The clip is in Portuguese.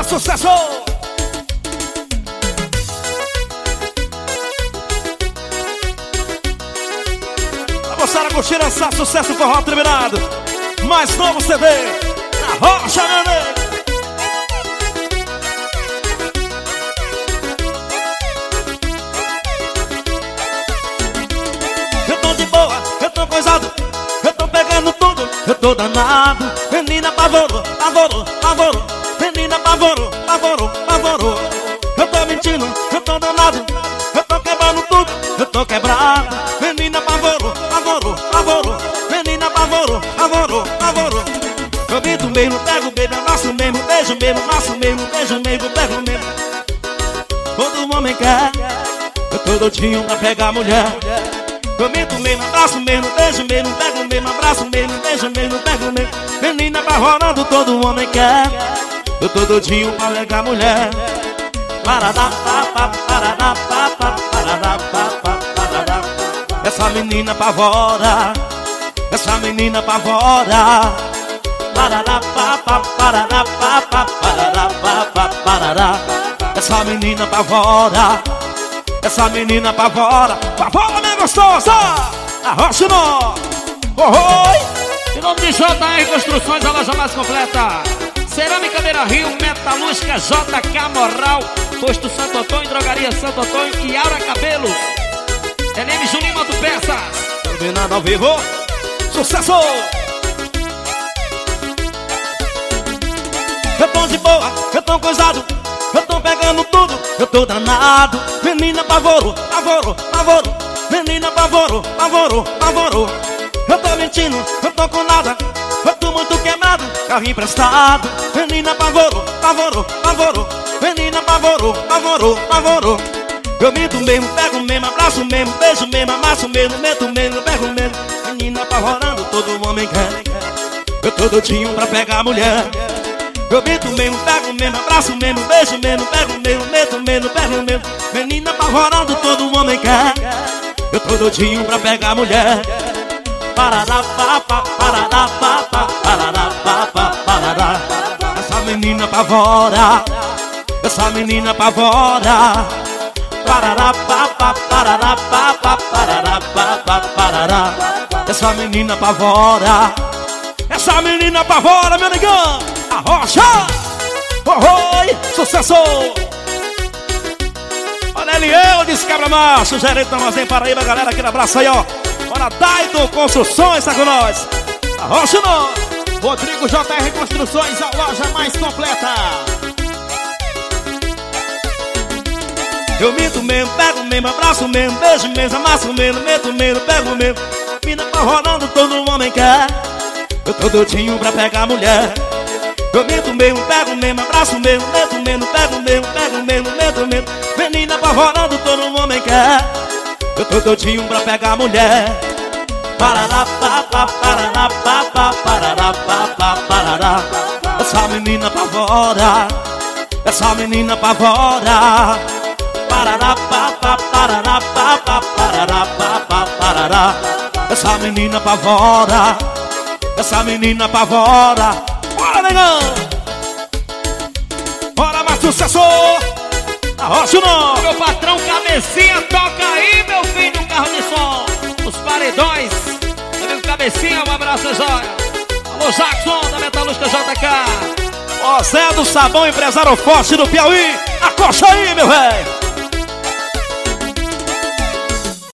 sucesso! A moçada curtindo essa sucesso forró terminado. Mais novo CD na Rocha, meu nego. Eu tô de boa, eu tô coisado, eu tô pegando tudo, eu tô danado. Menina pavoro, pavoro, pavoro. Menina pavoro, pavoro, pavoro. Eu tô mentindo, eu tô danado, eu tô quebrando tudo, eu tô quebrado. Menina pavoro, pavoro, pavoro. Menina pavoro, pavoro, pavoro. Eu grito mesmo, pego beijo, abraço mesmo, beijo mesmo, abraço mesmo, beijo mesmo, pego mesmo. Todo homem quer, eu tô doidinho pra pegar mulher. Eu minto mesmo, abraço mesmo, beijo mesmo, pego mesmo, abraço mesmo, beijo mesmo, pego mesmo. Menina apavorando, todo homem quer. Eu tô doidinho pra pegar mulher. Paradá, papá, paradá, papá, paradá, papá, paradá. Essa menina apavora, essa menina apavora. Paradá, papá, paradá, papá, paradá, papá, paradá. Essa menina apavora, essa menina apavora. Pavora, minha gostosa! Arrocha o nó! Em nome de JR Construções, a loja mais completa. Cerâmica Beira Rio, Metalúrgica JK Moral, Posto Santo Antônio, Drogaria Santo Antônio e Aura Cabelos. NM Juninho Motopeças. Terminado ao vivo. Sucesso! Eu tô de boa, eu tô coisado, eu tô pegando tudo, eu tô danado. Menina pavoro, pavoro, pavoro. Menina pavoro, pavoro, pavoro. Eu tô mentindo, eu tô com nada, eu tô muito quebrado, carro emprestado. Menina pavoro, pavoro, pavoro. Menina pavoro, pavoro, pavoro. Eu minto mesmo, pego mesmo, abraço mesmo, beijo mesmo, amasso mesmo, meto mesmo, pego mesmo. Menina apavorando, todo homem quer. Eu tô doidinho pra pegar mulher. Eu minto mesmo, pego mesmo, abraço mesmo, beijo mesmo, pego mesmo, meto mesmo, pego mesmo. Menina apavorando, todo homem quer. Eu tô doidinho pra pegar mulher. Paradá, papá, paradá, papá, paradá, papá, paradá. Essa menina apavora, essa menina apavora. Paradá, papá, paradá, papá, paradá, papá, paradá. Essa menina apavora, essa menina apavora, meu negão. Arrocha! Oi, sucesso! Olha ele, eu disse quebra macho, gerente da Armazém Paraíba, galera, aquele abraço aí, ó. Bora, Daito Construções, tá com nós. Arrocha não! Rodrigo JR Construções, a loja mais completa. Eu minto mesmo, pego mesmo, abraço mesmo, beijo mesmo, amasso mesmo, meto mesmo, pego mesmo. Mina rolando, todo homem quer. Eu tô doidinho pra pegar mulher. Eu minto mesmo, pego mesmo, abraço mesmo, meto mesmo, pego mesmo, meto mesmo. Menina apavorando, todo homem quer. Eu tô doidinho pra pegar mulher. Paradá, papá, paradá, papá, paradá, papá, paradá. Essa menina apavora, essa menina apavora. Paradá, papá, paradá, papá, paradá, papá, paradá. Essa menina apavora, essa menina apavora. Bora, negão! Bora, mais sucesso! Arrocha o nó! Meu patrão Cabecinha, toca aí, meu filho, um carro de som. Os paredões, meu Cabecinha, um abraço, joia. Alô, Jackson, da Metalúrgica JK. Ó, Zé do Sabão, empresário forte do Piauí. Acocha aí, meu velho!